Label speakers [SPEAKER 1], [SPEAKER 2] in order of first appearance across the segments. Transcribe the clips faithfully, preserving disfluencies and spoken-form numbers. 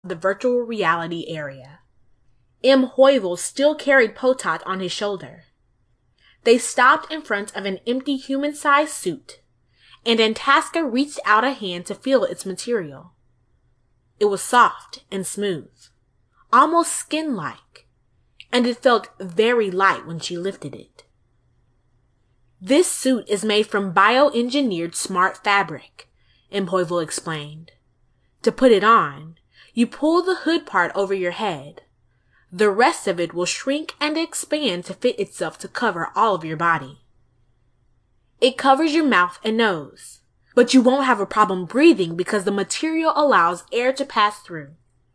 [SPEAKER 1] the virtual reality area. M. Hoivel still carried Potat on his shoulder. They stopped in front of an empty human-sized suit, and Itasca reached out a hand to feel its material. It was soft and smooth, almost skin-like, and it felt very light when she lifted it. This suit is made from bioengineered smart fabric, M. Hoivel explained. To put it on, you pull the hood part over your head. The rest of it will shrink and expand to fit itself to cover all of your body. It covers your mouth and nose, but you won't have a problem breathing because the material allows air to pass through.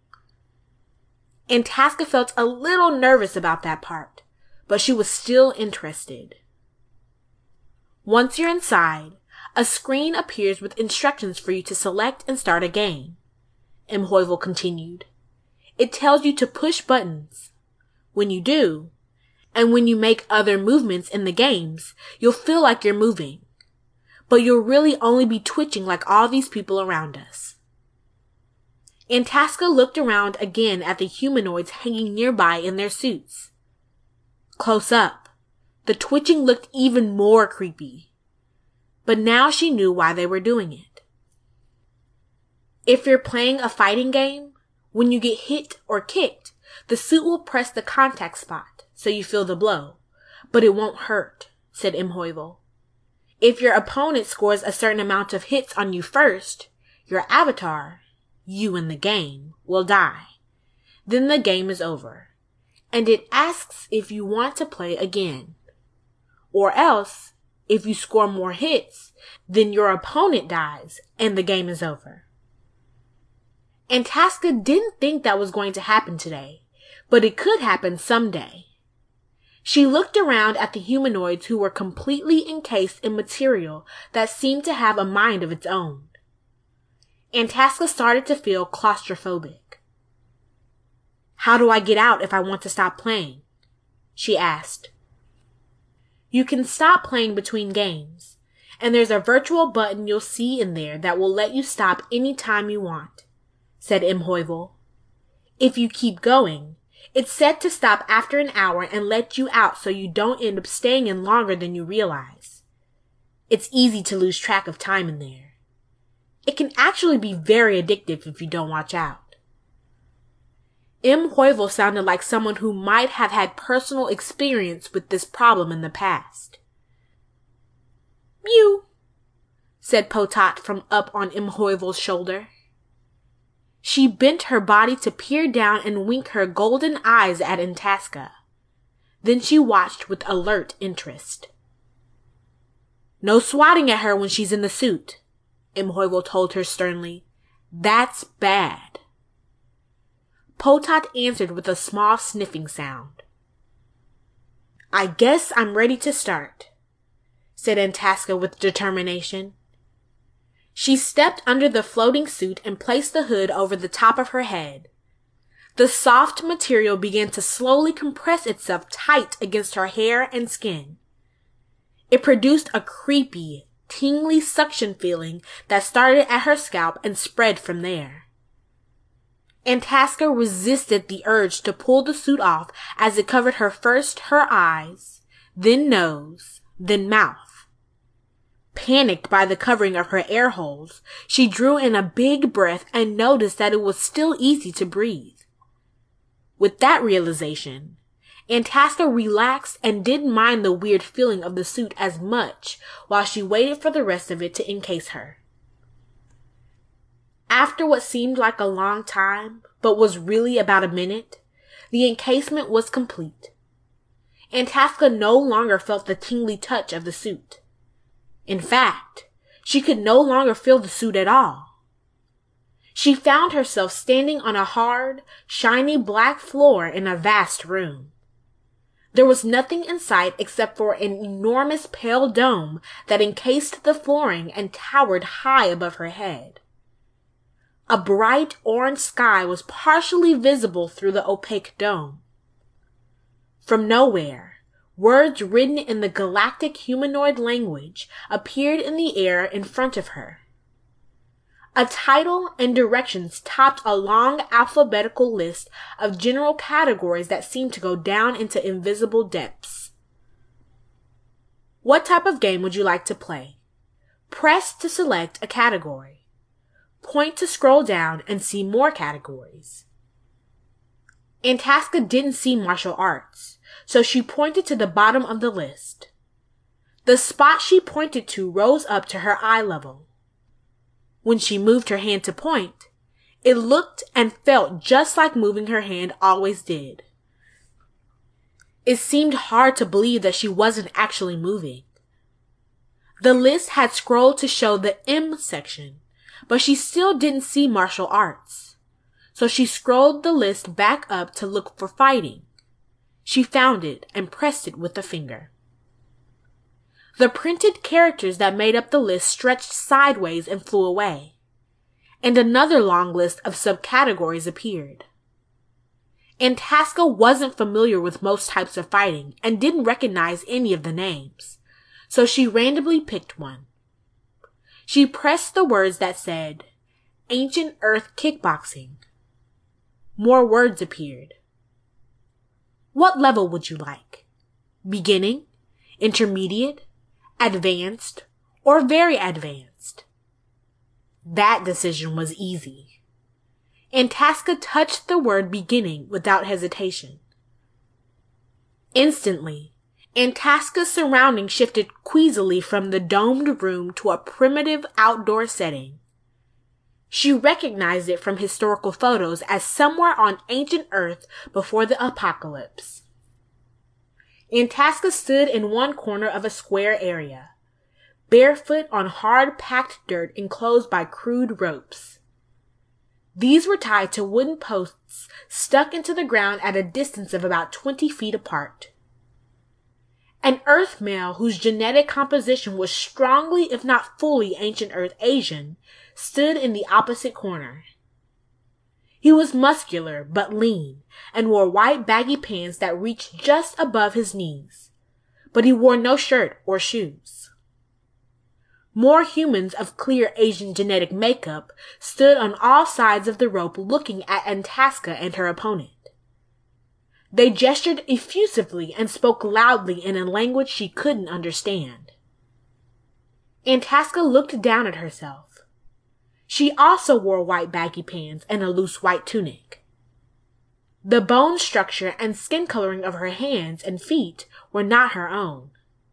[SPEAKER 1] Itasca felt a little nervous about that part, but she was still interested. Once you're inside, a screen appears with instructions for you to select and start a game, M. Hoivel continued. It tells you to push buttons. When you do, and when you make other movements in the games, you'll feel like you're moving, but you'll really only be twitching like all these people around us. Itasca looked around again at the humanoids hanging nearby in their suits. Close up, the twitching looked even more creepy, but now she knew why they were doing it. If you're playing a fighting game, when you get hit or kicked, the suit will press the contact spot so you feel the blow, but it won't hurt, said M. Hoivel. If your opponent scores a certain amount of hits on you first, your avatar, you in the game, will die. Then the game is over, and it asks if you want to play again. Or else, if you score more hits, then your opponent dies and the game is over. Itasca didn't think that was going to happen today, but it could happen someday. She looked around at the humanoids who were completely encased in material that seemed to have a mind of its own. Itasca started to feel claustrophobic. How do I get out if I want to stop playing? She asked. You can stop playing between games, and there's a virtual button you'll see in there that will let you stop any time you want, said M. Hoivel. If you keep going, it's set to stop after an hour and let you out so you don't end up staying in longer than you realize. It's easy to lose track of time in there. It can actually be very addictive if you don't watch out. M. Hoivel sounded like someone who might have had personal experience with this problem in the past. Mew, said Potat from up on M. Hoivel's shoulder. She bent her body to peer down and wink her golden eyes at Itasca. Then she watched with alert interest. No swatting at her when she's in the suit, M. Hoivel told her sternly. That's bad. Potat answered with a small sniffing sound. I guess I'm ready to start, said Itasca with determination. She stepped under the floating suit and placed the hood over the top of her head. The soft material began to slowly compress itself tight against her hair and skin. It produced a creepy, tingly suction feeling that started at her scalp and spread from there. Itasca resisted the urge to pull the suit off as it covered her first her eyes, then nose, then mouth. Panicked by the covering of her air holes, she drew in a big breath and noticed that it was still easy to breathe. With that realization, Itasca relaxed and didn't mind the weird feeling of the suit as much while she waited for the rest of it to encase her. After what seemed like a long time, but was really about a minute, the encasement was complete. Itasca no longer felt the tingly touch of the suit. In fact, she could no longer feel the suit at all. She found herself standing on a hard, shiny black floor in a vast room. There was nothing in sight except for an enormous pale dome that encased the flooring and towered high above her head. A bright orange sky was partially visible through the opaque dome. From nowhere, words written in the galactic humanoid language appeared in the air in front of her. A title and directions topped a long alphabetical list of general categories that seemed to go down into invisible depths. What type of game would you like to play? Press to select a category. Point to scroll down and see more categories. Itasca didn't see martial arts, so she pointed to the bottom of the list. The spot she pointed to rose up to her eye level. When she moved her hand to point, it looked and felt just like moving her hand always did. It seemed hard to believe that she wasn't actually moving. The list had scrolled to show the M section, but she still didn't see martial arts. So she scrolled the list back up to look for fighting. She found it and pressed it with a finger. The printed characters that made up the list stretched sideways and flew away, and another long list of subcategories appeared. Itasca wasn't familiar with most types of fighting and didn't recognize any of the names, so she randomly picked one. She pressed the words that said, Ancient Earth Kickboxing. More words appeared. What level would you like? Beginning? Intermediate? Advanced, or very advanced? That decision was easy. Itasca touched the word beginning without hesitation. Instantly, Itasca's surroundings shifted queasily from the domed room to a primitive outdoor setting. She recognized it from historical photos as somewhere on ancient Earth before the apocalypse. Itasca stood in one corner of a square area, barefoot on hard-packed dirt enclosed by crude ropes. These were tied to wooden posts stuck into the ground at a distance of about twenty feet apart. An Earth male whose genetic composition was strongly, if not fully, ancient Earth Asian, stood in the opposite corner. He was muscular but lean and wore white baggy pants that reached just above his knees, but he wore no shirt or shoes. More humans of clear Asian genetic makeup stood on all sides of the rope looking at Itasca and her opponent. They gestured effusively and spoke loudly in a language she couldn't understand. Itasca looked down at herself. She also wore white baggy pants and a loose white tunic. The bone structure and skin coloring of her hands and feet were not her own.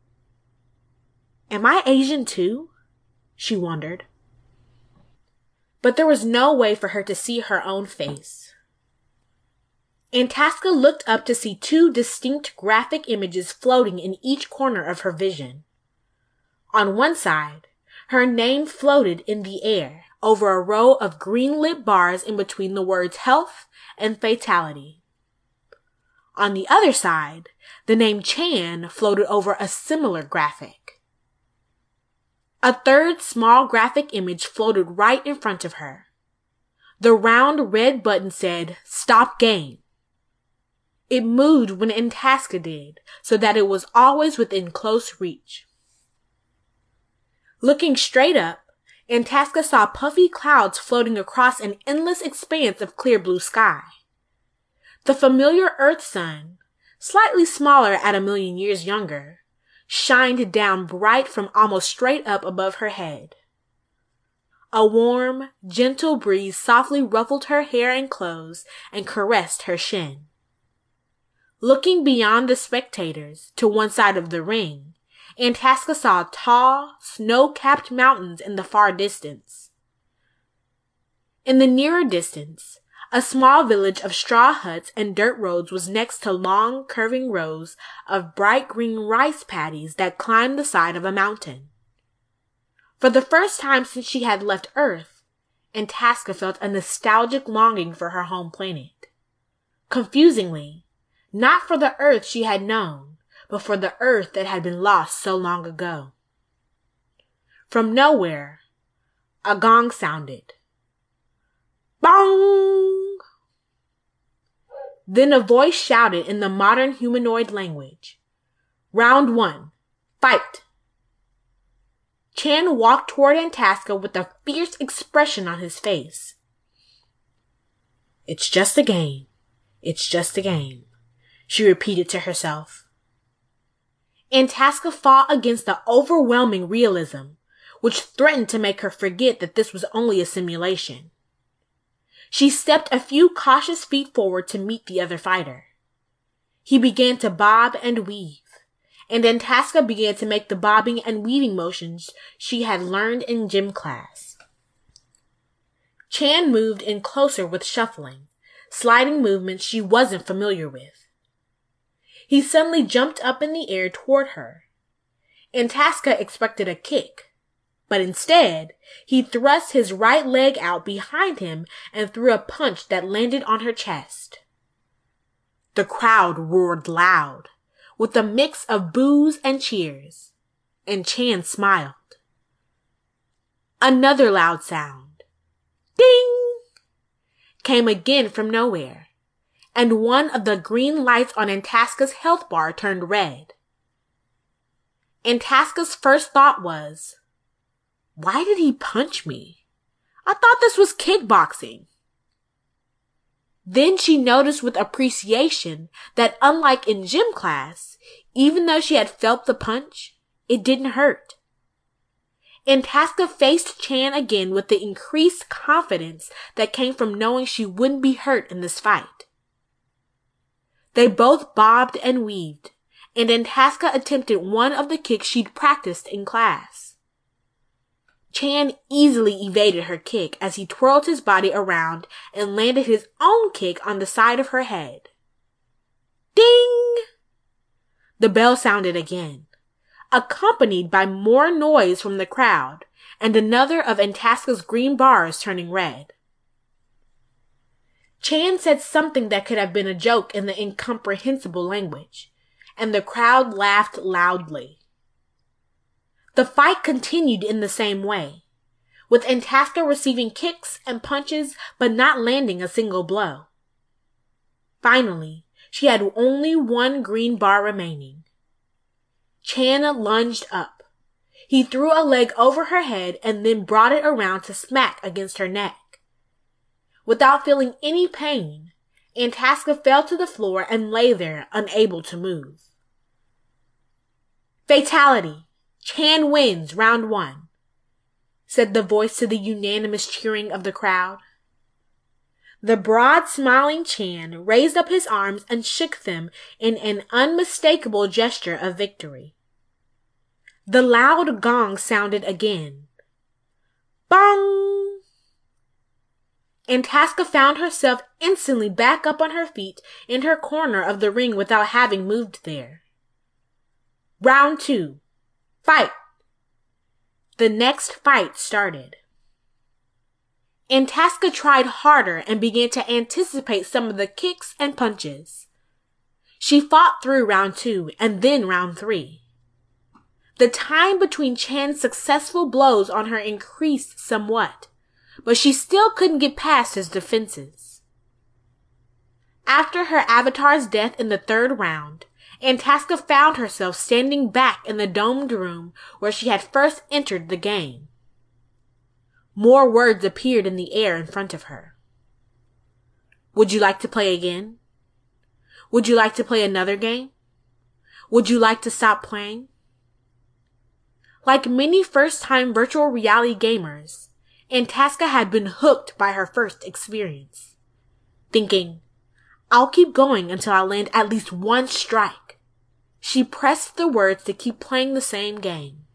[SPEAKER 1] Am I Asian too? She wondered. But there was no way for her to see her own face. Itasca looked up to see two distinct graphic images floating in each corner of her vision. On one side, her name floated in the air over a row of green-lit bars in between the words health and fatality. On the other side, the name Chan floated over a similar graphic. A third small graphic image floated right in front of her. The round red button said, Stop Game. It moved when Itasca did, so that it was always within close reach. Looking straight up, Itasca saw puffy clouds floating across an endless expanse of clear blue sky. The familiar Earth sun, slightly smaller at a million years younger, shined down bright from almost straight up above her head. A warm, gentle breeze softly ruffled her hair and clothes and caressed her shin. Looking beyond the spectators to one side of the ring, Itasca saw tall, snow-capped mountains in the far distance. In the nearer distance, a small village of straw huts and dirt roads was next to long, curving rows of bright green rice paddies that climbed the side of a mountain. For the first time since she had left Earth, Itasca felt a nostalgic longing for her home planet. Confusingly, not for the Earth she had known, but for the Earth that had been lost so long ago. From nowhere, a gong sounded. Bong! Then a voice shouted in the modern humanoid language, Round one, fight! Chan walked toward Itasca with a fierce expression on his face. "It's just a game. It's just a game," she repeated to herself. Itasca fought against the overwhelming realism, which threatened to make her forget that this was only a simulation. She stepped a few cautious feet forward to meet the other fighter. He began to bob and weave, and Itasca began to make the bobbing and weaving motions she had learned in gym class. Chan moved in closer with shuffling, sliding movements she wasn't familiar with. He suddenly jumped up in the air toward her. Itasca expected a kick, but instead, he thrust his right leg out behind him and threw a punch that landed on her chest. The crowd roared loud, with a mix of boos and cheers, and Chan smiled. Another loud sound, ding, came again from nowhere, and one of the green lights on Itasca's health bar turned red. Itasca's first thought was, "Why did he punch me? I thought this was kickboxing." Then she noticed with appreciation that unlike in gym class, even though she had felt the punch, it didn't hurt. Itasca faced Chan again with the increased confidence that came from knowing she wouldn't be hurt in this fight. They both bobbed and weaved, and Itasca attempted one of the kicks she'd practiced in class. Chan easily evaded her kick as he twirled his body around and landed his own kick on the side of her head. Ding! The bell sounded again, accompanied by more noise from the crowd and another of Itasca's green bars turning red. Chan said something that could have been a joke in the incomprehensible language, and the crowd laughed loudly. The fight continued in the same way, with Itasca receiving kicks and punches but not landing a single blow. Finally, she had only one green bar remaining. Chan lunged up. He threw a leg over her head and then brought it around to smack against her neck. Without feeling any pain, Itasca fell to the floor and lay there, unable to move. "Fatality! Chan wins round one," said the voice to the unanimous cheering of the crowd. The broad, smiling Chan raised up his arms and shook them in an unmistakable gesture of victory. The loud gong sounded again. Bong! Itasca found herself instantly back up on her feet in her corner of the ring without having moved there. Round two. Fight! The next fight started. Itasca tried harder and began to anticipate some of the kicks and punches. She fought through round two and then round three. The time between Chan's successful blows on her increased somewhat, but she still couldn't get past his defenses. After her avatar's death in the third round, Itasca found herself standing back in the domed room where she had first entered the game. More words appeared in the air in front of her. Would you like to play again? Would you like to play another game? Would you like to stop playing? Like many first-time virtual reality gamers, Itasca had been hooked by her first experience, thinking, "I'll keep going until I land at least one strike." She pressed the words to keep playing the same game.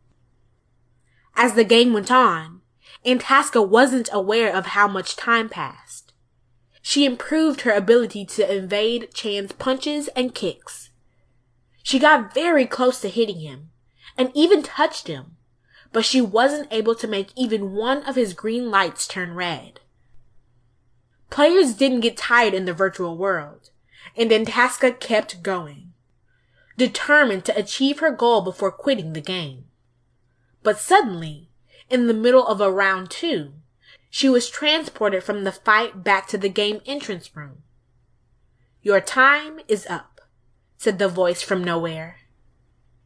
[SPEAKER 1] As the game went on, Itasca wasn't aware of how much time passed. She improved her ability to evade Chan's punches and kicks. She got very close to hitting him, and even touched him, but she wasn't able to make even one of his green lights turn red. Players didn't get tired in the virtual world, and Itasca kept going, determined to achieve her goal before quitting the game. But suddenly, in the middle of a round two, she was transported from the fight back to the game entrance room. "Your time is up," said the voice from nowhere.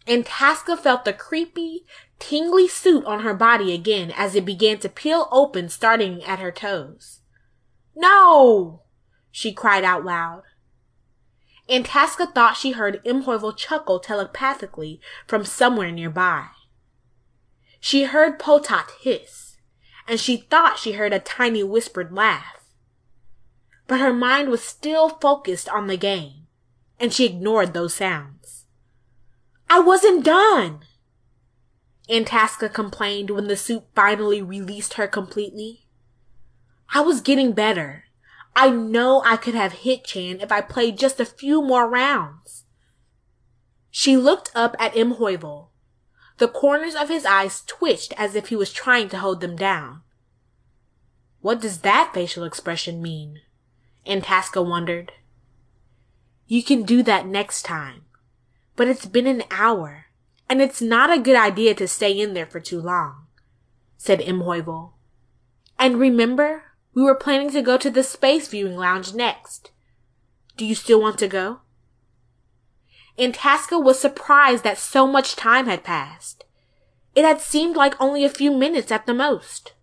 [SPEAKER 1] and Tasca felt the creepy, tingly suit on her body again as it began to peel open, starting at her toes. "No!" she cried out loud. And Tasca thought she heard Imhoivel chuckle telepathically from somewhere nearby. She heard Potat hiss, and she thought she heard a tiny whispered laugh. But her mind was still focused on the game, and she ignored those sounds. "I wasn't done!" Aunt Tasca complained when the suit finally released her completely. "I was getting better. I know I could have hit Chan if I played just a few more rounds." She looked up at Imhoivel. The corners of his eyes twitched as if he was trying to hold them down. What does that facial expression mean? Aunt Tasca wondered. "You can do that next time. But it's been an hour, and it's not a good idea to stay in there for too long," said Imhoivel. "And remember, we were planning to go to the space viewing lounge next. Do you still want to go?" And Tasca was surprised that so much time had passed. It had seemed like only a few minutes at the most.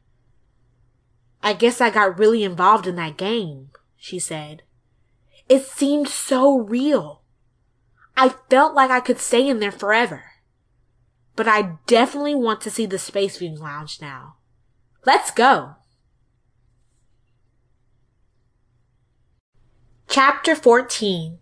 [SPEAKER 1] "I guess I got really involved in that game," she said. "It seemed so real. I felt like I could stay in there forever. But I definitely want to see the space viewing lounge now. Let's go." Chapter fourteen.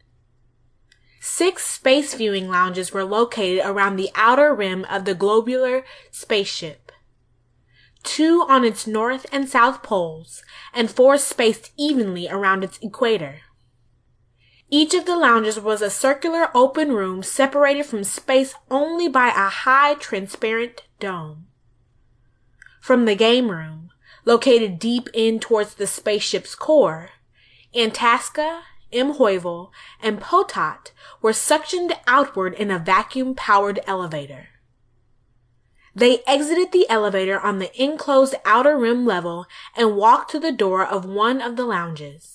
[SPEAKER 1] Six space viewing lounges were located around the outer rim of the globular spaceship. Two on its north and south poles, and four spaced evenly around its equator. Each of the lounges was a circular open room separated from space only by a high transparent dome. From the game room, located deep in towards the spaceship's core, Aunt Tasca, Imhoivel, and Potat were suctioned outward in a vacuum-powered elevator. They exited the elevator on the enclosed outer rim level and walked to the door of one of the lounges.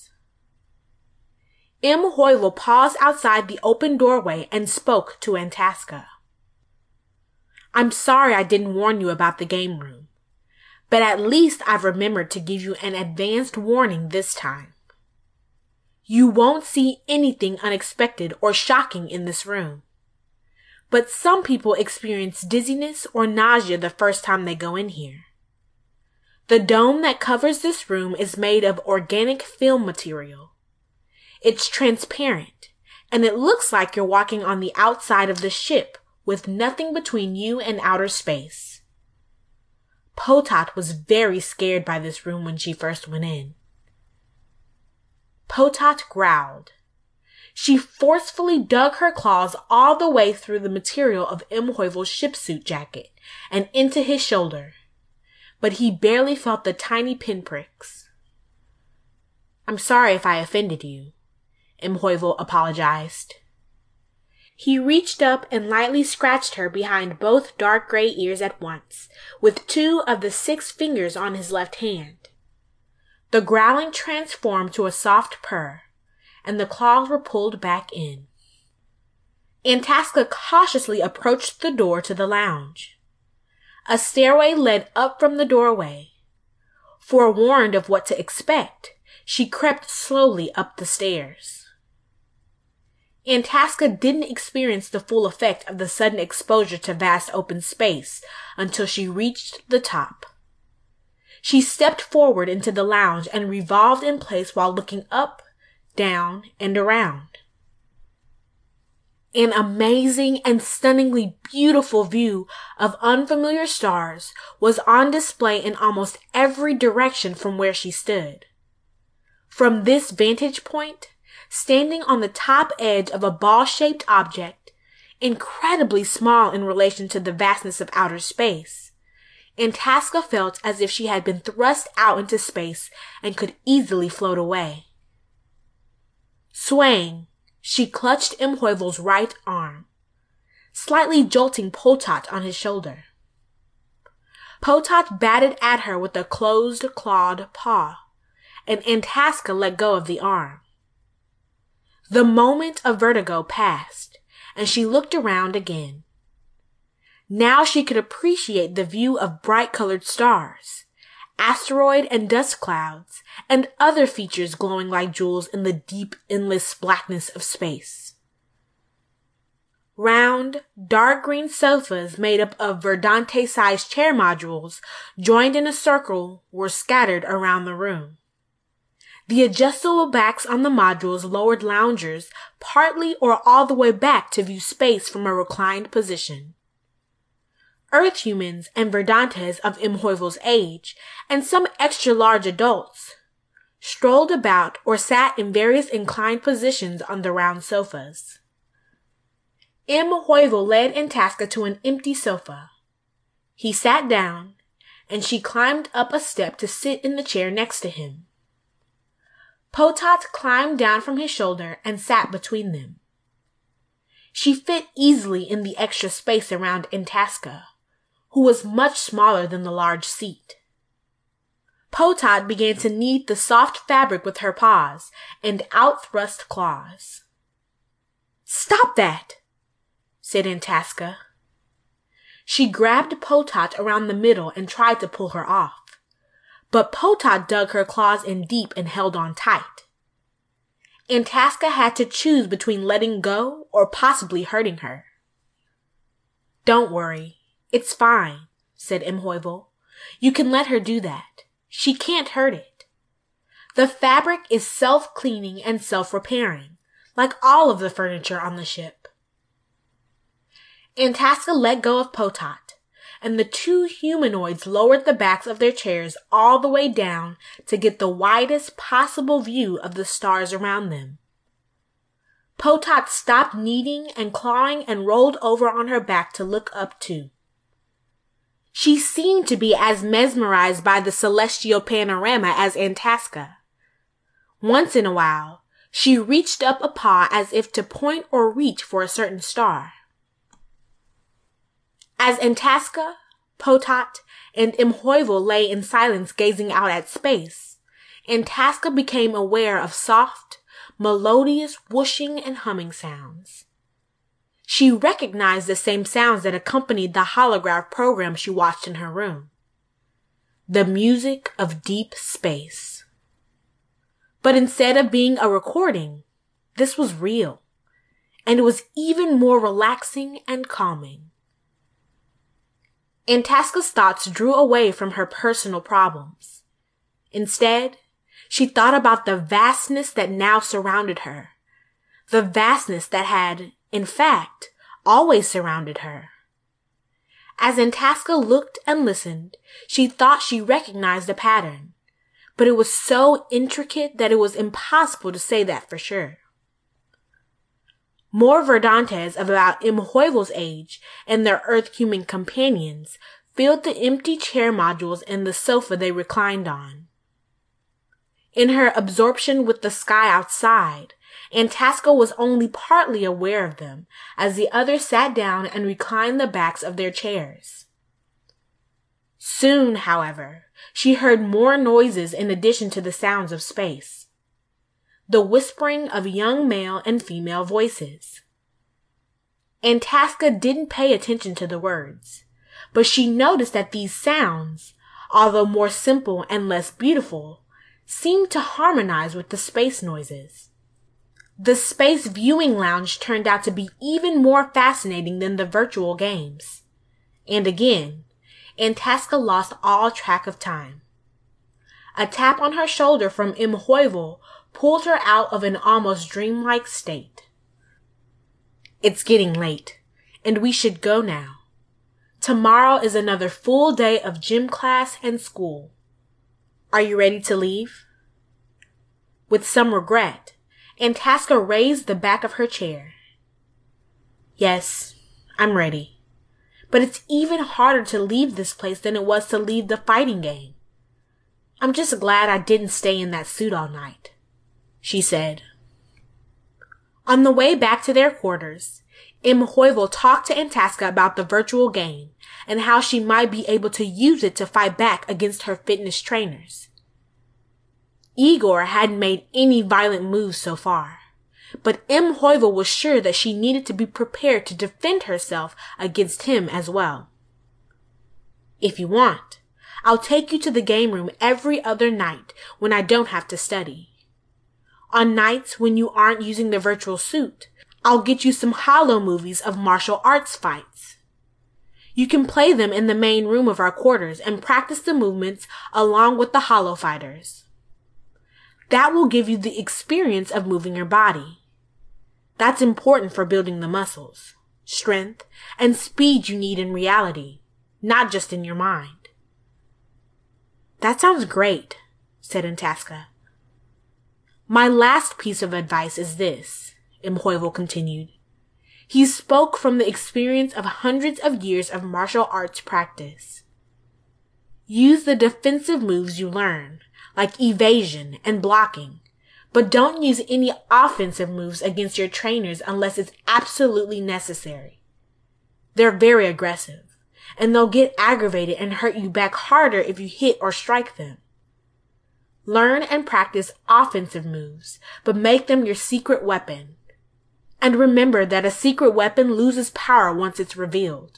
[SPEAKER 1] Imhoivel paused outside the open doorway and spoke to Aunt Tasca. "I'm sorry I didn't warn you about the game room, but at least I've remembered to give you an advanced warning this time. You won't see anything unexpected or shocking in this room. But some people experience dizziness or nausea the first time they go in here. The dome that covers this room is made of organic film material. It's transparent, and it looks like you're walking on the outside of the ship with nothing between you and outer space." Potat was very scared by this room when she first went in. Potat growled. She forcefully dug her claws all the way through the material of Imhoivel's shipsuit jacket and into his shoulder, but he barely felt the tiny pinpricks. "I'm sorry if I offended you," Imhoivel apologized. He reached up and lightly scratched her behind both dark gray ears at once, with two of the six fingers on his left hand. The growling transformed to a soft purr, and the claws were pulled back in. Aunt Tasca cautiously approached the door to the lounge. A stairway led up from the doorway. Forewarned of what to expect, she crept slowly up the stairs. Aunt Tasca didn't experience the full effect of the sudden exposure to vast open space until she reached the top. She stepped forward into the lounge and revolved in place while looking up, down, and around. An amazing and stunningly beautiful view of unfamiliar stars was on display in almost every direction from where she stood. From this vantage point, standing on the top edge of a ball-shaped object, incredibly small in relation to the vastness of outer space, Aunt Tasca felt as if she had been thrust out into space and could easily float away. Swaying, she clutched Imhoivel's right arm, slightly jolting Potat on his shoulder. Potat batted at her with a closed clawed paw, and Aunt Tasca let go of the arm. The moment of vertigo passed, and she looked around again. Now she could appreciate the view of bright-colored stars, asteroid and dust clouds, and other features glowing like jewels in the deep, endless blackness of space. Round, dark green sofas made up of Verdante-sized chair modules joined in a circle were scattered around the room. The adjustable backs on the modules lowered loungers partly or all the way back to view space from a reclined position. Earth humans and Verdantes of Imhoivel's age, and some extra-large adults, strolled about or sat in various inclined positions on the round sofas. Imhoivel led Itasca to an empty sofa. He sat down, and she climbed up a step to sit in the chair next to him. Potat climbed down from his shoulder and sat between them. She fit easily in the extra space around Itasca, who was much smaller than the large seat. Potat began to knead the soft fabric with her paws and out-thrust claws. "Stop that!" said Itasca. She grabbed Potat around the middle and tried to pull her off, but Potat dug her claws in deep and held on tight. Itasca had to choose between letting go or possibly hurting her. "Don't worry, it's fine," said Imhoivel. "You can let her do that. She can't hurt it. The fabric is self-cleaning and self-repairing, like all of the furniture on the ship." Itasca let go of Potat, and the two humanoids lowered the backs of their chairs all the way down to get the widest possible view of the stars around them. Potat stopped kneading and clawing and rolled over on her back to look up too. She seemed to be as mesmerized by the celestial panorama as Itasca. Once in a while, she reached up a paw as if to point or reach for a certain star. As Itasca, Potat, and Imhoivel lay in silence gazing out at space, Itasca became aware of soft, melodious whooshing and humming sounds. She recognized the same sounds that accompanied the holograph program she watched in her room. The music of deep space. But instead of being a recording, this was real, and it was even more relaxing and calming. Itasca's thoughts drew away from her personal problems. Instead, she thought about the vastness that now surrounded her, the vastness that had, in fact, always surrounded her. As Itasca looked and listened, she thought she recognized a pattern, but it was so intricate that it was impossible to say that for sure. More Verdantes of about Imhoivel's age and their Earth-human companions filled the empty chair modules and the sofa they reclined on. In her absorption with the sky outside, Itasca was only partly aware of them as the others sat down and reclined the backs of their chairs. Soon, however, she heard more noises in addition to the sounds of space. The whispering of young male and female voices. Itasca didn't pay attention to the words, but she noticed that these sounds, although more simple and less beautiful, seemed to harmonize with the space noises. The space viewing lounge turned out to be even more fascinating than the virtual games. And again, Itasca lost all track of time. A tap on her shoulder from Imhoivel pulled her out of an almost dreamlike state. "It's getting late, and we should go now. Tomorrow is another full day of gym class and school. Are you ready to leave?" With some regret, Itasca raised the back of her chair. "Yes, I'm ready. But it's even harder to leave this place than it was to leave the fighting game. I'm just glad I didn't stay in that suit all night," she said. On the way back to their quarters, Imhoivel talked to Itasca about the virtual game and how she might be able to use it to fight back against her fitness trainers. Igor hadn't made any violent moves so far, but M. Heuvel was sure that she needed to be prepared to defend herself against him as well. If you want, I'll take you to the game room every other night when I don't have to study. On nights when you aren't using the virtual suit, I'll get you some holo movies of martial arts fights. You can play them in the main room of our quarters and practice the movements along with the holo fighters. That will give you the experience of moving your body. That's important for building the muscles, strength, and speed you need in reality, not just in your mind. That sounds great, said Itasca. My last piece of advice is this, M. Heuvel continued. He spoke from the experience of hundreds of years of martial arts practice. Use the defensive moves you learn, like evasion and blocking, but don't use any offensive moves against your trainers unless it's absolutely necessary. They're very aggressive, and they'll get aggravated and hurt you back harder if you hit or strike them. Learn and practice offensive moves, but make them your secret weapon. And remember that a secret weapon loses power once it's revealed.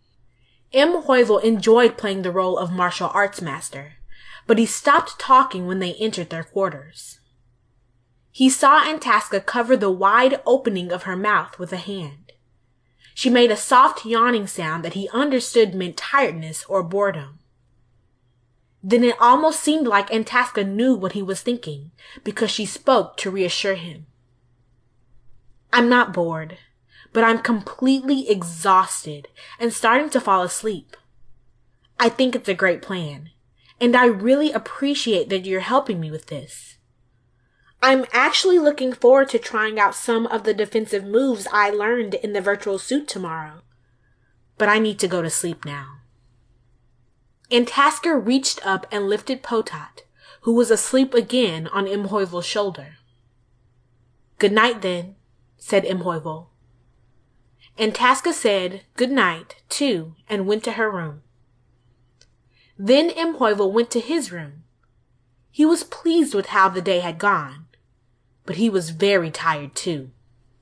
[SPEAKER 1] M. Heuvel enjoyed playing the role of martial arts master, but he stopped talking when they entered their quarters. He saw Itasca cover the wide opening of her mouth with a hand. She made a soft yawning sound that he understood meant tiredness or boredom. Then it almost seemed like Itasca knew what he was thinking, because she spoke to reassure him. I'm not bored, but I'm completely exhausted and starting to fall asleep. I think it's a great plan, and I really appreciate that you're helping me with this. I'm actually looking forward to trying out some of the defensive moves I learned in the virtual suit tomorrow, but I need to go to sleep now. Itasca reached up and lifted Potat, who was asleep again on M. Heuvel's shoulder. Good night, then, said M. Heuvel. Itasca said good night, too, and went to her room. Then M. Heuvel went to his room. He was pleased with how the day had gone, but he was very tired, too.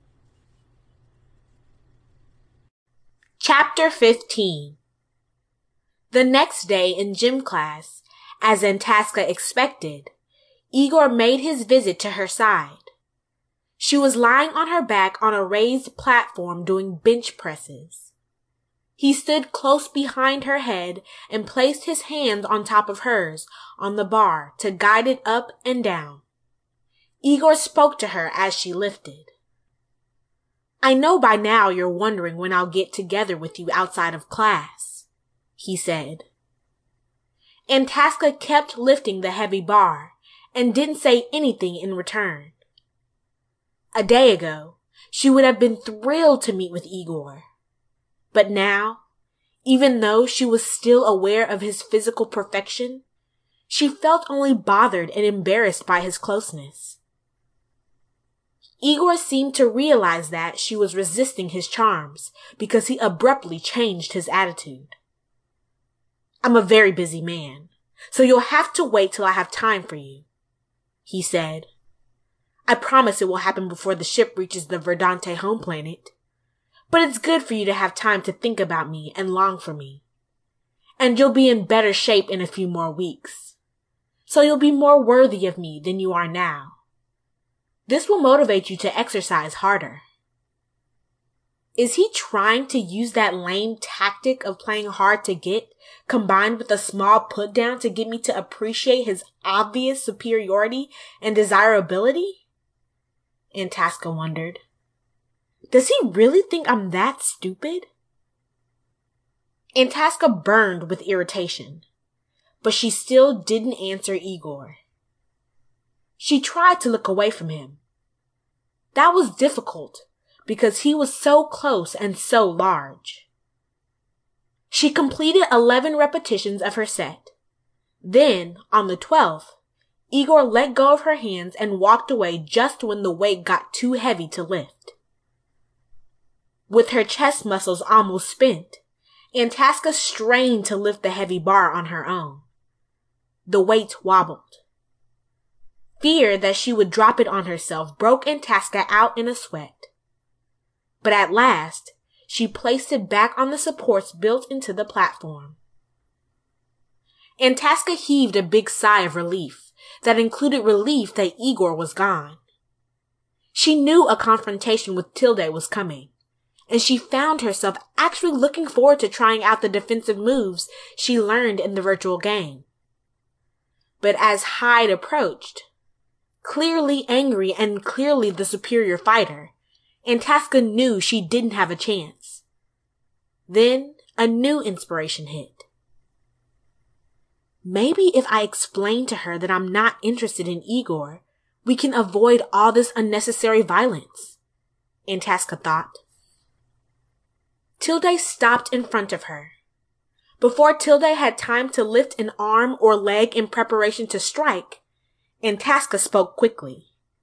[SPEAKER 1] Chapter fifteen. The next day in gym class, as Itasca expected, Igor made his visit to her side. She was lying on her back on a raised platform doing bench presses. He stood close behind her head and placed his hand on top of hers on the bar to guide it up and down. Igor spoke to her as she lifted. I know by now you're wondering when I'll get together with you outside of class, he said. Itasca kept lifting the heavy bar and didn't say anything in return. A day ago, she would have been thrilled to meet with Igor. But now, even though she was still aware of his physical perfection, she felt only bothered and embarrassed by his closeness. Igor seemed to realize that she was resisting his charms because he abruptly changed his attitude. I'm a very busy man, so you'll have to wait till I have time for you, he said. I promise it will happen before the ship reaches the Verdante home planet. But it's good for you to have time to think about me and long for me. And you'll be in better shape in a few more weeks. So you'll be more worthy of me than you are now. This will motivate you to exercise harder. Is he trying to use that lame tactic of playing hard to get, combined with a small put down to get me to appreciate his obvious superiority and desirability? Itasca wondered. Does he really think I'm that stupid? Itasca burned with irritation, but she still didn't answer Igor. She tried to look away from him. That was difficult because he was so close and so large. She completed eleven repetitions of her set. Then, on the twelfth, Igor let go of her hands and walked away just when the weight got too heavy to lift. With her chest muscles almost spent, Itasca strained to lift the heavy bar on her own. The weight wobbled. Fear that she would drop it on herself broke Itasca out in a sweat. But at last, she placed it back on the supports built into the platform. Itasca heaved a big sigh of relief that included relief that Igor was gone. She knew a confrontation with Tilde was coming, and she found herself actually looking forward to trying out the defensive moves she learned in the virtual game. But as Hyde approached, clearly angry and clearly the superior fighter, Itasca knew she didn't have a chance. Then a new inspiration hit. Maybe if I explain to her that I'm not interested in Igor, we can avoid all this unnecessary violence, Itasca thought. Tilde stopped in front of her. Before Tilde had time to lift an arm or leg in preparation to strike, Itasca spoke quickly.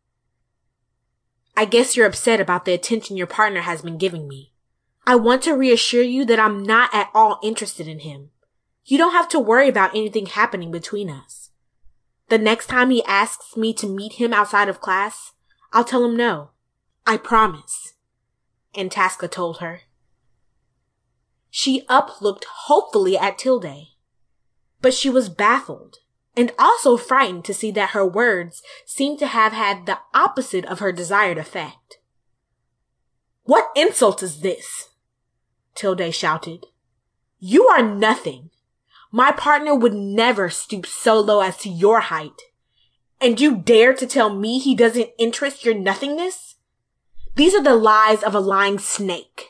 [SPEAKER 1] I guess you're upset about the attention your partner has been giving me. I want to reassure you that I'm not at all interested in him. You don't have to worry about anything happening between us. The next time he asks me to meet him outside of class, I'll tell him no. I promise, Itasca told her. She uplooked hopefully at Tilde, but she was baffled and also frightened to see that her words seemed to have had the opposite of her desired effect. What insult is this? Tilde shouted. You are nothing. My partner would never stoop so low as to your height. And you dare to tell me he doesn't interest your nothingness? These are the lies of a lying snake.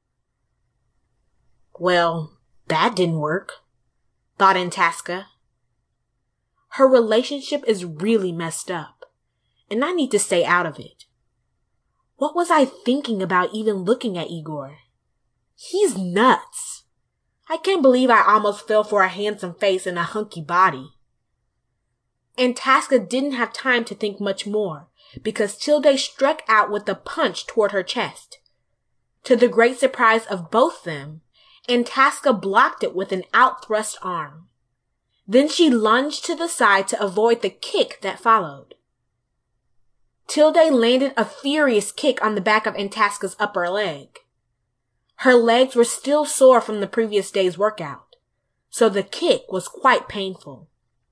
[SPEAKER 1] Well, that didn't work, thought Itasca. Her relationship is really messed up, and I need to stay out of it. What was I thinking about even looking at Igor? He's nuts. I can't believe I almost fell for a handsome face and a hunky body. Itasca didn't have time to think much more, because Tilde struck out with a punch toward her chest. To the great surprise of both them, Itasca blocked it with an outthrust arm. Then she lunged to the side to avoid the kick that followed. Tilde landed a furious kick on the back of Itasca's upper leg. Her legs were still sore from the previous day's workout, so the kick was quite painful.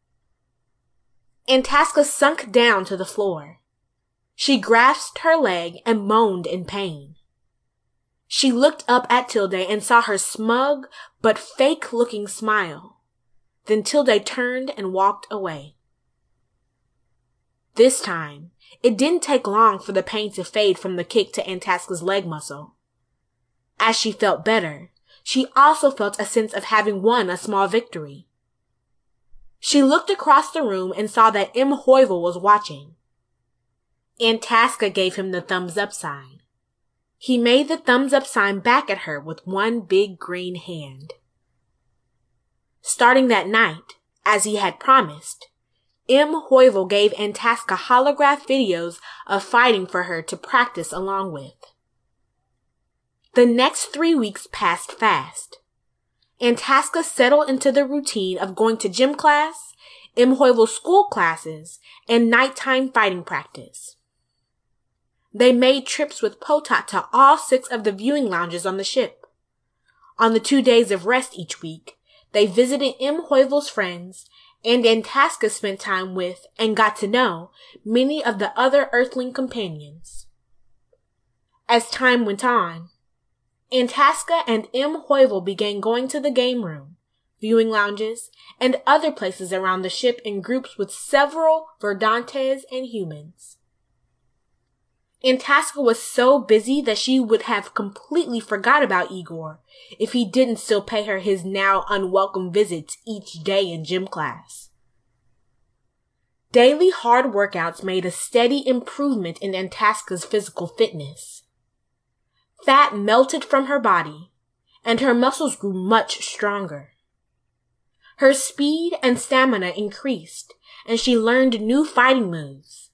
[SPEAKER 1] Itasca sunk down to the floor. She grasped her leg and moaned in pain. She looked up at Tilde and saw her smug but fake-looking smile. Then Tilde turned and walked away. This time, it didn't take long for the pain to fade from the kick to Itasca's leg muscle. As she felt better, she also felt a sense of having won a small victory. She looked across the room and saw that M. Heuvel was watching. Itasca gave him the thumbs up sign. He made the thumbs up sign back at her with one big green hand. Starting that night, as he had promised, M. Heuvel gave Itasca holograph videos of fighting for her to practice along with. The next three weeks passed fast. Itasca settled into the routine of going to gym class, M. Heuvel's school classes, and nighttime fighting practice. They made trips with Potat to all six of the viewing lounges on the ship. On the two days of rest each week, they visited M. Heuvel's friends, and Itasca spent time with and got to know many of the other Earthling companions. As time went on, Itasca and M. Heuvel began going to the game room, viewing lounges, and other places around the ship in groups with several Verdantes and humans. Itasca was so busy that she would have completely forgot about Igor if he didn't still pay her his now unwelcome visits each day in gym class. Daily hard workouts made a steady improvement in Itasca's physical fitness. Fat melted from her body, and her muscles grew much stronger. Her speed and stamina increased, and she learned new fighting moves.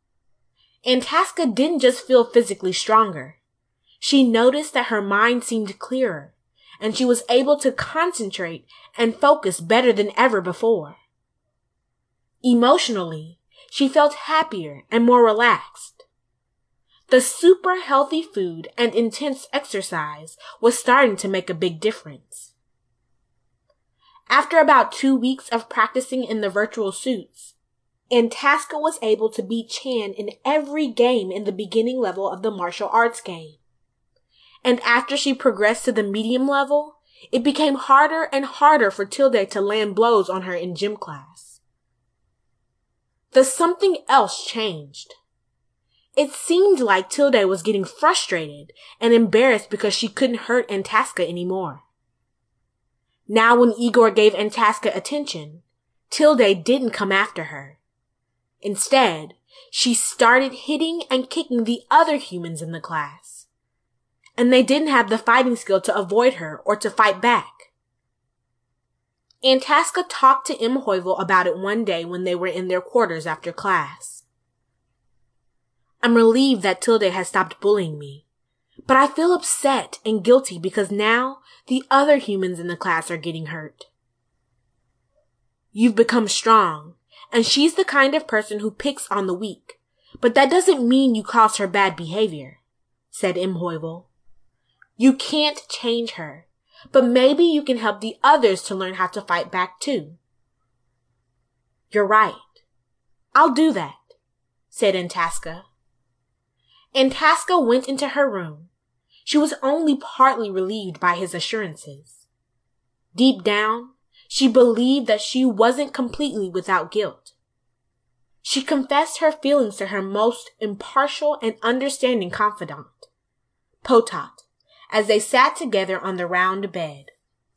[SPEAKER 1] Itasca didn't just feel physically stronger. She noticed that her mind seemed clearer, and she was able to concentrate and focus better than ever before. Emotionally, she felt happier and more relaxed. The super healthy food and intense exercise was starting to make a big difference. After about two weeks of practicing in the virtual suits, Itasca was able to beat Chan in every game in the beginning level of the martial arts game. And after she progressed to the medium level, it became harder and harder for Tilde to land blows on her in gym class. The something else changed. It seemed like Tilde was getting frustrated and embarrassed because she couldn't hurt Itasca anymore. Now when Igor gave Itasca attention, Tilde didn't come after her. Instead, she started hitting and kicking the other humans in the class. And they didn't have the fighting skill to avoid her or to fight back. Itasca talked to M. Heuvel about it one day when they were in their quarters after class. I'm relieved that Tilde has stopped bullying me, but I feel upset and guilty because now the other humans in the class are getting hurt. You've become strong, and she's the kind of person who picks on the weak, but that doesn't mean you cause her bad behavior, said M. Heuvel. You can't change her, but maybe you can help the others to learn how to fight back too. You're right. I'll do that, said Itasca. Itasca went into her room. She was only partly relieved by his assurances. Deep down, she believed that she wasn't completely without guilt. She confessed her feelings to her most impartial and understanding confidant, Potat, as they sat together on the round bed.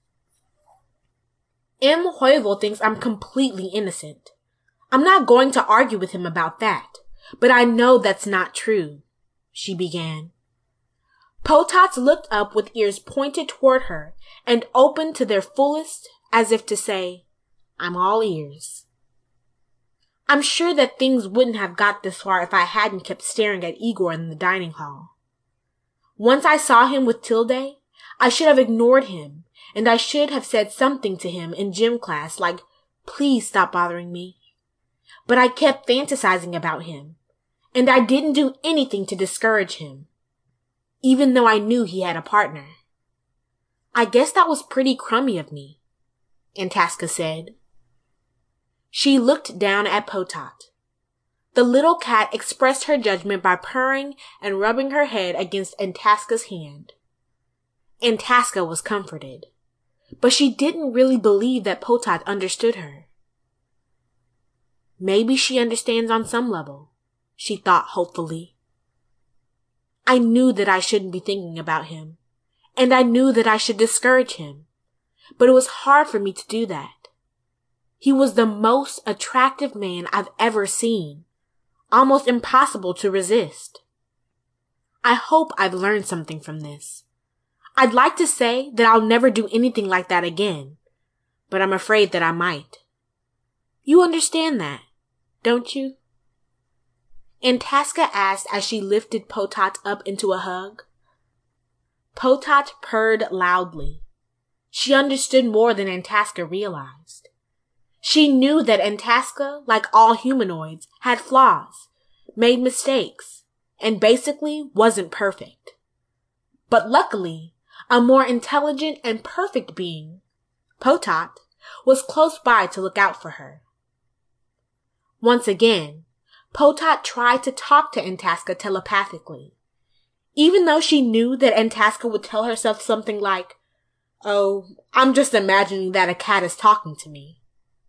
[SPEAKER 1] M. Heuvel thinks I'm completely innocent. I'm not going to argue with him about that, but I know that's not true, she began. Potats looked up with ears pointed toward her and opened to their fullest as if to say, I'm all ears. I'm sure that things wouldn't have got this far if I hadn't kept staring at Igor in the dining hall. Once I saw him with Tilde, I should have ignored him, and I should have said something to him in gym class like, please stop bothering me. But I kept fantasizing about him, and I didn't do anything to discourage him, even though I knew he had a partner. I guess that was pretty crummy of me, Itasca said. She looked down at Potat. The little cat expressed her judgment by purring and rubbing her head against Itasca's hand. Itasca was comforted, but she didn't really believe that Potat understood her. Maybe she understands on some level, she thought hopefully. I knew that I shouldn't be thinking about him, and I knew that I should discourage him, but it was hard for me to do that. He was the most attractive man I've ever seen, almost impossible to resist. I hope I've learned something from this. I'd like to say that I'll never do anything like that again, but I'm afraid that I might. You understand that, don't you? Itasca asked as she lifted Potat up into a hug. Potat purred loudly. She understood more than Itasca realized. She knew that Itasca, like all humanoids, had flaws, made mistakes, and basically wasn't perfect. But luckily, a more intelligent and perfect being, Potat, was close by to look out for her. Once again, Potat tried to talk to Itasca telepathically, even though she knew that Itasca would tell herself something like, oh, I'm just imagining that a cat is talking to me.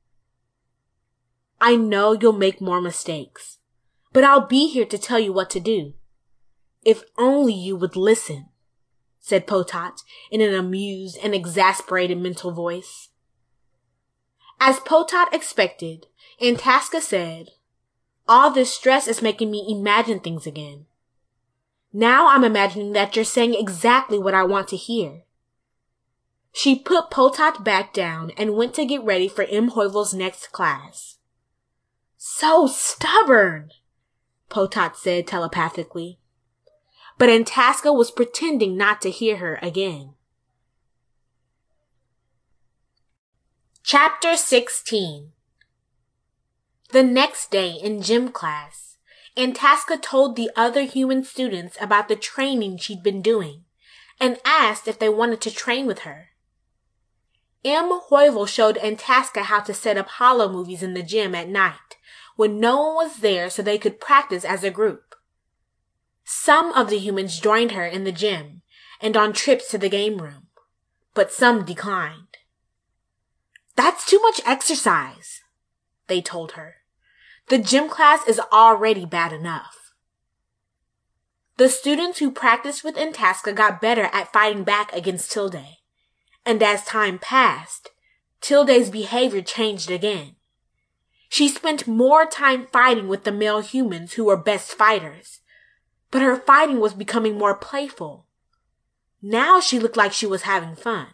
[SPEAKER 1] I know you'll make more mistakes, but I'll be here to tell you what to do. If only you would listen, said Potat in an amused and exasperated mental voice. As Potat expected, Itasca said, all this stress is making me imagine things again. Now I'm imagining that you're saying exactly what I want to hear. She put Potat back down and went to get ready for M. Heuvel's next class. So stubborn, Potat said telepathically. But Itasca was pretending not to hear her again. Chapter sixteen. The next day in gym class, Antaska told the other human students about the training she'd been doing and asked if they wanted to train with her. M. Hoivel showed Antaska how to set up holo movies in the gym at night when no one was there so they could practice as a group. Some of the humans joined her in the gym and on trips to the game room, but some declined. "That's too much exercise," they told her. "The gym class is already bad enough." The students who practiced with Antaska got better at fighting back against Tilde, and as time passed, Tilde's behavior changed again. She spent more time fighting with the male humans who were best fighters, but her fighting was becoming more playful. Now she looked like she was having fun.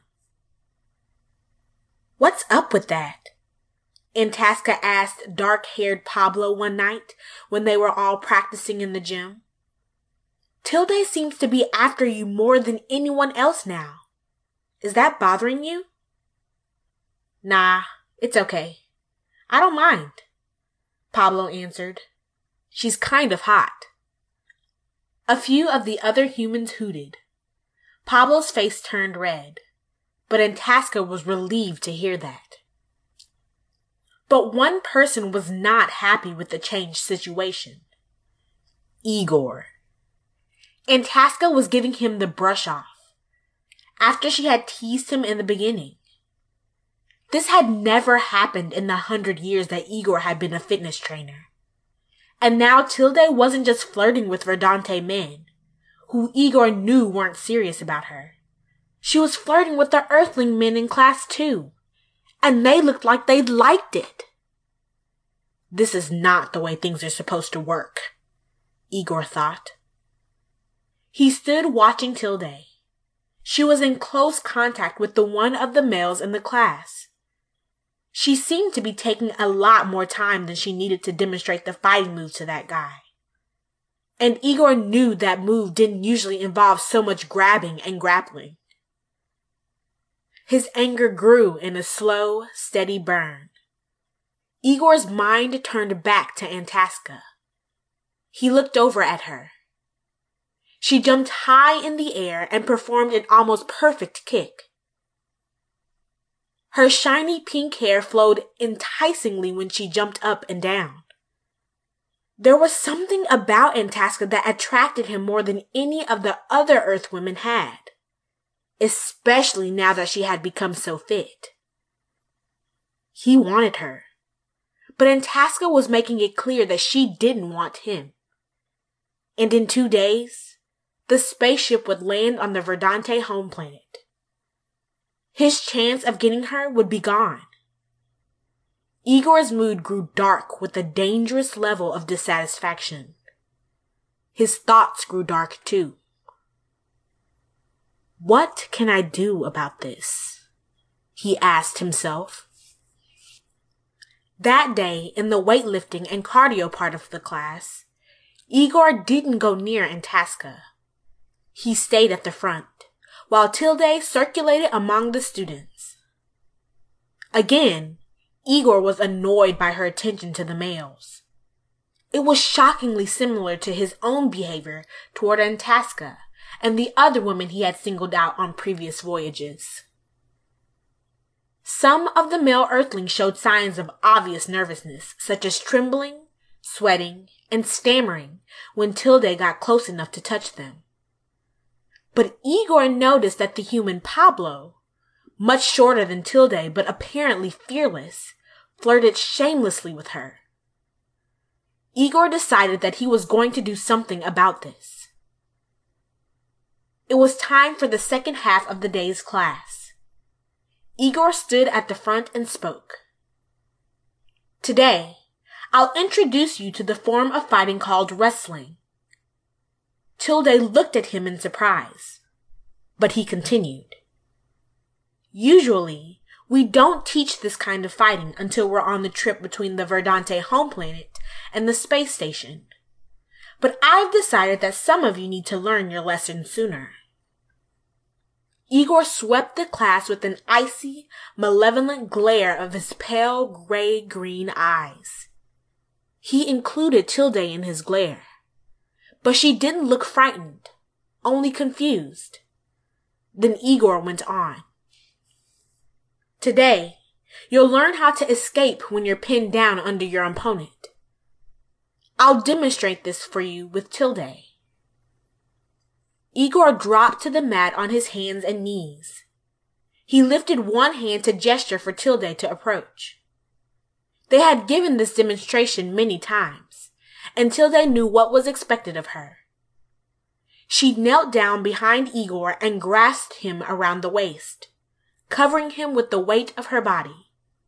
[SPEAKER 1] "What's up with that?" Antaska asked dark-haired Pablo one night when they were all practicing in the gym. "Tilde seems to be after you more than anyone else now. Is that bothering you?" "Nah, it's okay. I don't mind," Pablo answered. "She's kind of hot." A few of the other humans hooted. Pablo's face turned red, but Antaska was relieved to hear that. But one person was not happy with the changed situation. Igor. Antaska was giving him the brush off, after she had teased him in the beginning. This had never happened in the hundred years that Igor had been a fitness trainer. And now Tilde wasn't just flirting with Verdante men, who Igor knew weren't serious about her. She was flirting with the Earthling men in class too, and they looked like they liked it. This is not the way things are supposed to work, Igor thought. He stood watching Tilde. She was in close contact with the one of the males in the class. She seemed to be taking a lot more time than she needed to demonstrate the fighting move to that guy. And Igor knew that move didn't usually involve so much grabbing and grappling. His anger grew in a slow, steady burn. Igor's mind turned back to Antaska. He looked over at her. She jumped high in the air and performed an almost perfect kick. Her shiny pink hair flowed enticingly when she jumped up and down. There was something about Antaska that attracted him more than any of the other Earthwomen had, especially now that she had become so fit. He wanted her, but Antaska was making it clear that she didn't want him. And in two days, the spaceship would land on the Verdante home planet. His chance of getting her would be gone. Igor's mood grew dark with a dangerous level of dissatisfaction. His thoughts grew dark too. What can I do about this? He asked himself. That day, in the weightlifting and cardio part of the class, Igor didn't go near Antaska. He stayed at the front, while Tilde circulated among the students. Again, Igor was annoyed by her attention to the males. It was shockingly similar to his own behavior toward Antaska and the other women he had singled out on previous voyages. Some of the male Earthlings showed signs of obvious nervousness, such as trembling, sweating, and stammering when Tilde got close enough to touch them. But Igor noticed that the human Pablo, much shorter than Tilde but apparently fearless, flirted shamelessly with her. Igor decided that he was going to do something about this. It was time for the second half of the day's class. Igor stood at the front and spoke. Today, I'll introduce you to the form of fighting called wrestling. Tilde looked at him in surprise, but he continued. Usually, we don't teach this kind of fighting until we're on the trip between the Verdante home planet and the space station. But I've decided that some of you need to learn your lesson sooner. Igor swept the class with an icy, malevolent glare of his pale gray-green eyes. He included Tilde in his glare. But she didn't look frightened, only confused. Then Igor went on. Today, you'll learn how to escape when you're pinned down under your opponent. I'll demonstrate this for you with Tilde. Igor dropped to the mat on his hands and knees. He lifted one hand to gesture for Tilde to approach. They had given this demonstration many times, and Tilde knew what was expected of her. She knelt down behind Igor and grasped him around the waist, covering him with the weight of her body.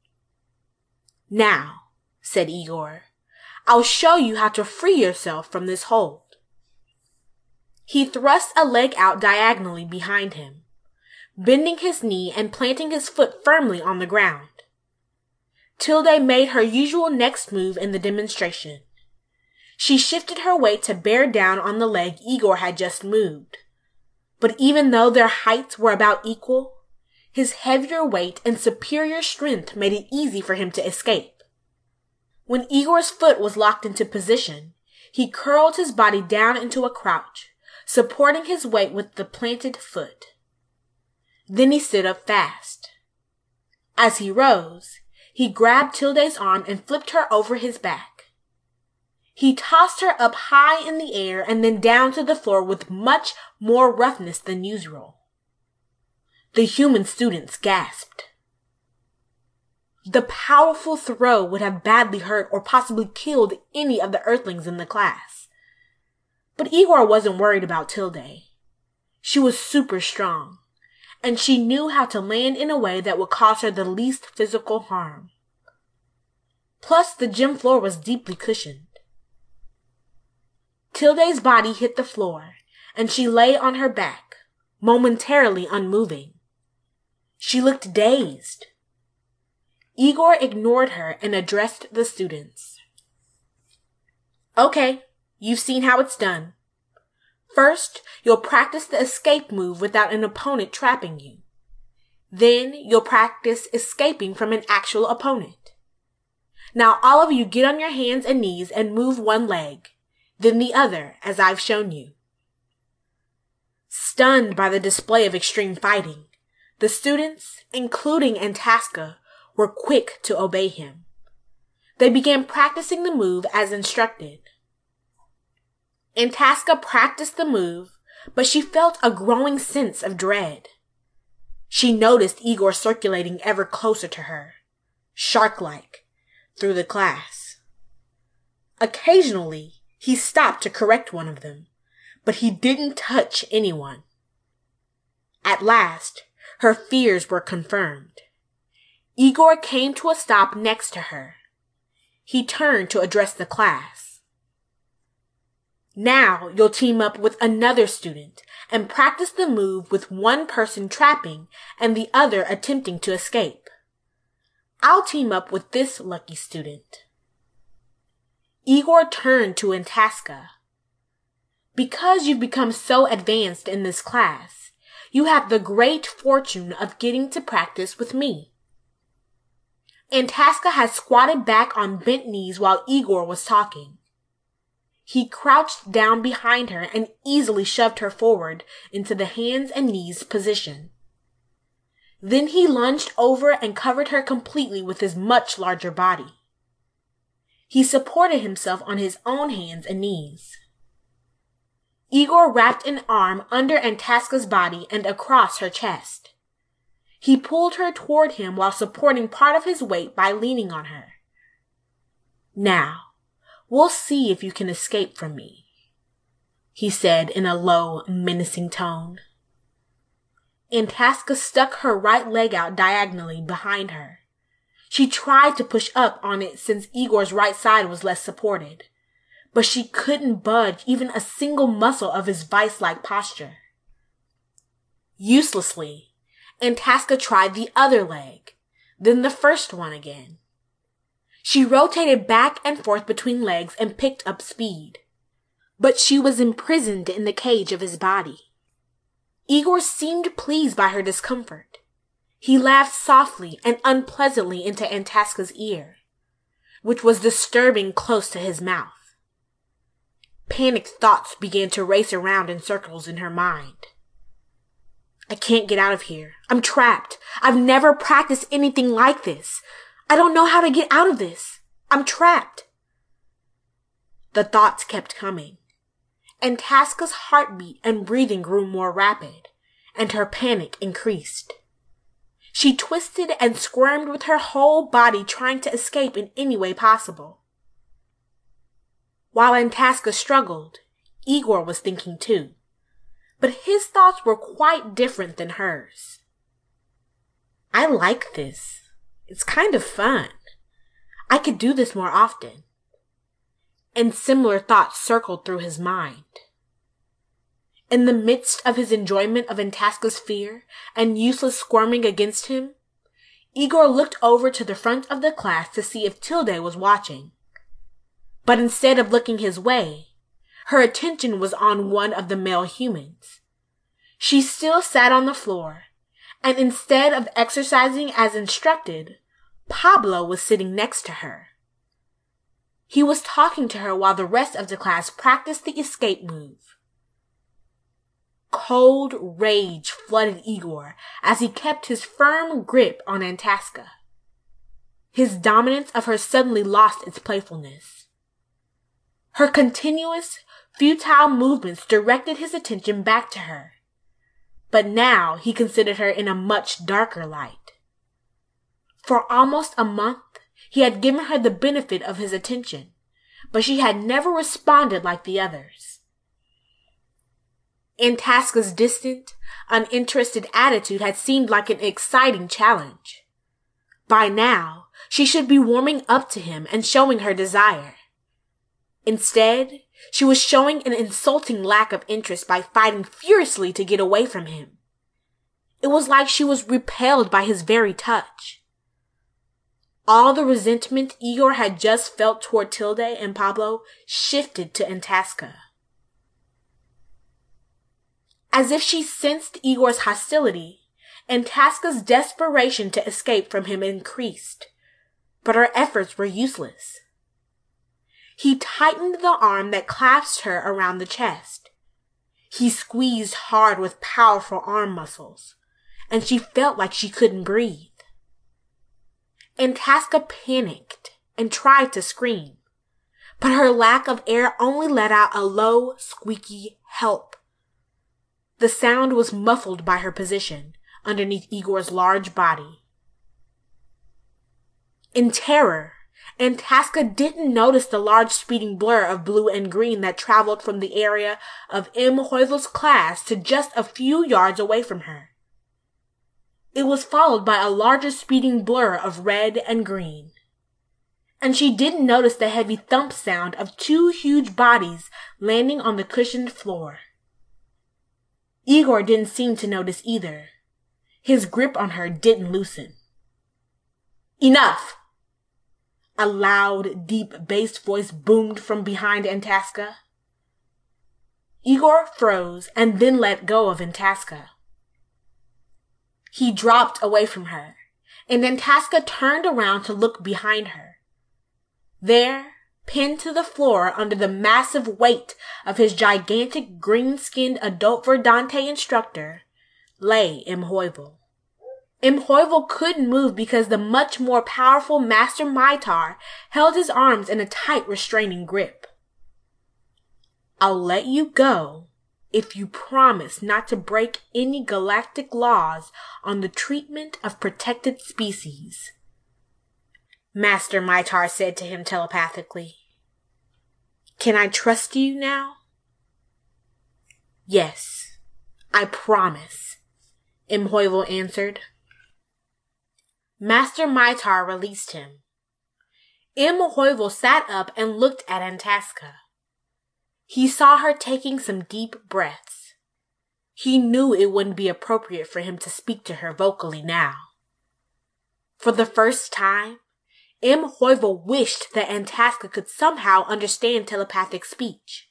[SPEAKER 1] Now, said Igor, I'll show you how to free yourself from this hold. He thrust a leg out diagonally behind him, bending his knee and planting his foot firmly on the ground. Tilde made her usual next move in the demonstration. She shifted her weight to bear down on the leg Igor had just moved. But even though their heights were about equal, his heavier weight and superior strength made it easy for him to escape. When Igor's foot was locked into position, he curled his body down into a crouch, supporting his weight with the planted foot. Then he stood up fast. As he rose, he grabbed Tilde's arm and flipped her over his back. He tossed her up high in the air and then down to the floor with much more roughness than usual. The human students gasped. The powerful throw would have badly hurt or possibly killed any of the earthlings in the class. But Igor wasn't worried about Tilde. She was super strong, and she knew how to land in a way that would cause her the least physical harm. Plus, the gym floor was deeply cushioned. Tilde's body hit the floor, and she lay on her back, momentarily unmoving. She looked dazed. Igor ignored her and addressed the students. Okay, you've seen how it's done. First, you'll practice the escape move without an opponent trapping you. Then, you'll practice escaping from an actual opponent. Now all of you get on your hands and knees and move one leg, then the other, as I've shown you. Stunned by the display of extreme fighting, the students, including Antaska, were quick to obey him. They began practicing the move as instructed. Antaska practiced the move, but she felt a growing sense of dread. She noticed Igor circulating ever closer to her, shark-like, through the class. Occasionally, he stopped to correct one of them, but he didn't touch anyone. At last, her fears were confirmed. Igor came to a stop next to her. He turned to address the class. Now you'll team up with another student and practice the move with one person trapping and the other attempting to escape. I'll team up with this lucky student. Igor turned to Antaska. Because you've become so advanced in this class, you have the great fortune of getting to practice with me. Antaska had squatted back on bent knees while Igor was talking. He crouched down behind her and easily shoved her forward into the hands and knees position. Then he lunged over and covered her completely with his much larger body. He supported himself on his own hands and knees. Igor wrapped an arm under Antaska's body and across her chest. He pulled her toward him while supporting part of his weight by leaning on her. Now, we'll see if you can escape from me, he said in a low, menacing tone. Antaska stuck her right leg out diagonally behind her. She tried to push up on it since Igor's right side was less supported, but she couldn't budge even a single muscle of his vice-like posture. Uselessly, Antaska tried the other leg, then the first one again. She rotated back and forth between legs and picked up speed, but she was imprisoned in the cage of his body. Igor seemed pleased by her discomfort. He laughed softly and unpleasantly into Antaska's ear. which was disturbing close to his mouth. Panicked thoughts began to race around in circles in her mind. I can't get out of here. I'm trapped. I've never practiced anything like this. I don't know how to get out of this. I'm trapped. The thoughts kept coming. Antaska's heartbeat and breathing grew more rapid, and her panic increased. She twisted and squirmed with her whole body, trying to escape in any way possible. While Antaska struggled, Igor was thinking too, but his thoughts were quite different than hers. I like this. It's kind of fun. I could do this more often. And similar thoughts circled through his mind. In the midst of his enjoyment of Antaska's fear and useless squirming against him, Igor looked over to the front of the class to see if Tilde was watching. But instead of looking his way, her attention was on one of the male humans. She still sat on the floor, and instead of exercising as instructed, Pablo was sitting next to her. He was talking to her while the rest of the class practiced the escape move. Cold rage flooded Igor as he kept his firm grip on Antaska. His dominance of her suddenly lost its playfulness. Her continuous, futile movements directed his attention back to her, but now he considered her in a much darker light. For almost a month, he had given her the benefit of his attention, but she had never responded like the others. Antaska's distant, uninterested attitude had seemed like an exciting challenge. By now, she should be warming up to him and showing her desire. Instead, she was showing an insulting lack of interest by fighting furiously to get away from him. It was like she was repelled by his very touch. All the resentment Igor had just felt toward Tilde and Pablo shifted to Antaska. As if she sensed Igor's hostility, Antaska's desperation to escape from him increased, but her efforts were useless. He tightened the arm that clasped her around the chest. He squeezed hard with powerful arm muscles, and she felt like she couldn't breathe. Antaska panicked and tried to scream, but her lack of air only let out a low, squeaky help. The sound was muffled by her position underneath Igor's large body. In terror, Antaska didn't notice the large speeding blur of blue and green that traveled from the area of M. Heuvel's class to just a few yards away from her. It was followed by a larger speeding blur of red and green. And she didn't notice the heavy thump sound of two huge bodies landing on the cushioned floor. Igor didn't seem to notice either. His grip on her didn't loosen. Enough! A loud, deep bass voice boomed from behind Antaska. Igor froze and then let go of Antaska. He dropped away from her, and Antaska turned around to look behind her. There, pinned to the floor under the massive weight of his gigantic green-skinned adult Verdante instructor, lay M. Heuvel. M. Heuvel couldn't move because the much more powerful Master Maitar held his arms in a tight restraining grip. I'll let you go if you promise not to break any galactic laws on the treatment of protected species, Master Maitar said to him telepathically. Can I trust you now? Yes, I promise, M. Heuvel answered. Master Maitar released him. M. Heuvel sat up and looked at Antaska. He saw her taking some deep breaths. He knew it wouldn't be appropriate for him to speak to her vocally now. For the first time, M. Heuvel wished that Antaska could somehow understand telepathic speech.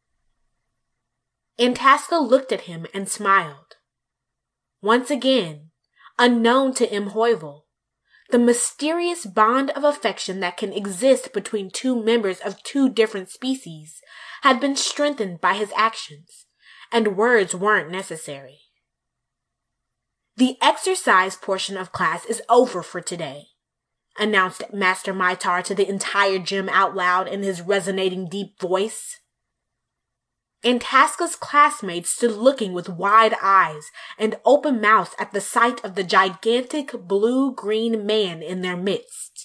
[SPEAKER 1] Antaska looked at him and smiled. Once again, unknown to M. Heuvel, The mysterious bond of affection that can exist between two members of two different species had been strengthened by his actions, and words weren't necessary. The exercise portion of class is over for today, announced Master Mytar to the entire gym out loud in his resonating deep voice. Itasca's classmates stood looking with wide eyes and open mouths at the sight of the gigantic blue-green man in their midst.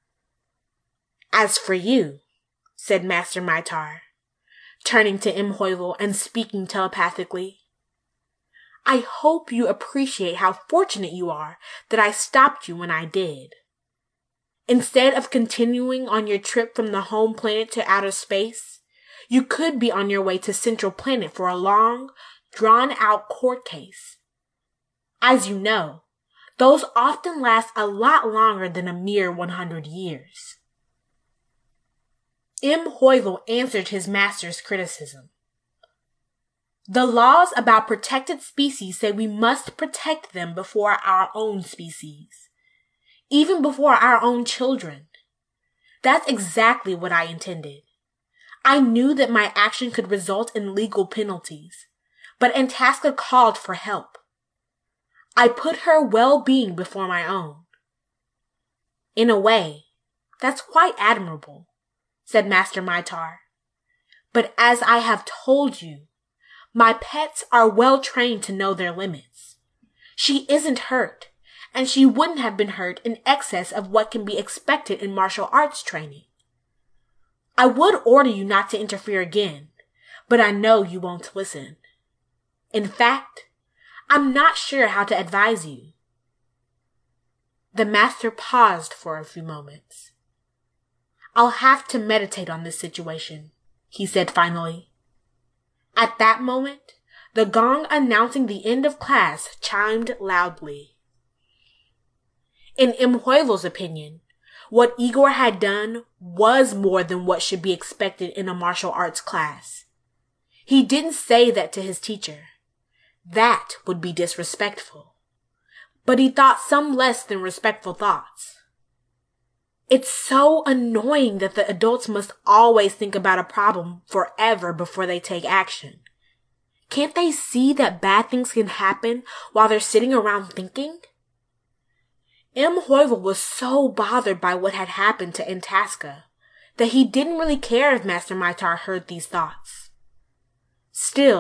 [SPEAKER 1] As for you, said Master Mytar, turning to Imhoivel and speaking telepathically, I hope you appreciate how fortunate you are that I stopped you when I did. Instead of continuing on your trip from the home planet to outer space, you could be on your way to Central Planet for a long, drawn-out court case. As you know, those often last a lot longer than a mere one hundred years. Imhoivel answered his master's criticism. The laws about protected species say we must protect them before our own species, even before our own children. That's exactly what I intended. I knew that my action could result in legal penalties, but Itasca called for help. I put her well-being before my own. In a way, that's quite admirable, said Master Mytar. But as I have told you, my pets are well trained to know their limits. She isn't hurt, and she wouldn't have been hurt in excess of what can be expected in martial arts training. I would order you not to interfere again, but I know you won't listen. In fact, I'm not sure how to advise you. The master paused for a few moments. I'll have to meditate on this situation, he said finally. At that moment, the gong announcing the end of class chimed loudly. In Imhoivel's opinion, what Igor had done was more than what should be expected in a martial arts class. He didn't say that to his teacher. That would be disrespectful. But he thought some less than respectful thoughts. It's so annoying that the adults must always think about a problem forever before they take action. Can't they see that bad things can happen while they're sitting around thinking? Imhoivel was so bothered by what had happened to Itasca that he didn't really care if Master Mytar heard these thoughts. Still,